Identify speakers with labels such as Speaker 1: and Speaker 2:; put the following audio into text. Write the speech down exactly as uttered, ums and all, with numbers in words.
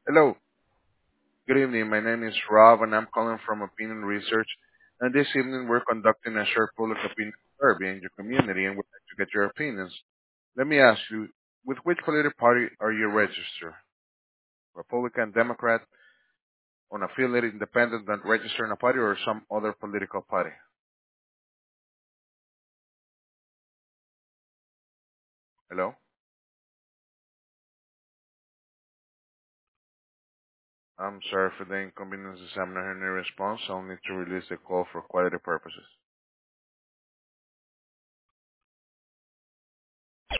Speaker 1: Hello, good evening. My name is Rob, and I'm calling from Opinion Research. And this evening, we're conducting a short public opinion survey in your community, and we'd like to get your opinions. Let me ask you, with which political party are you registered? Republican, Democrat, unaffiliated, independent, not registered in a party, or some other political party? Hello? I'm sorry for the inconvenience. I'm not hearing a response. I'll need to release the call for quality purposes.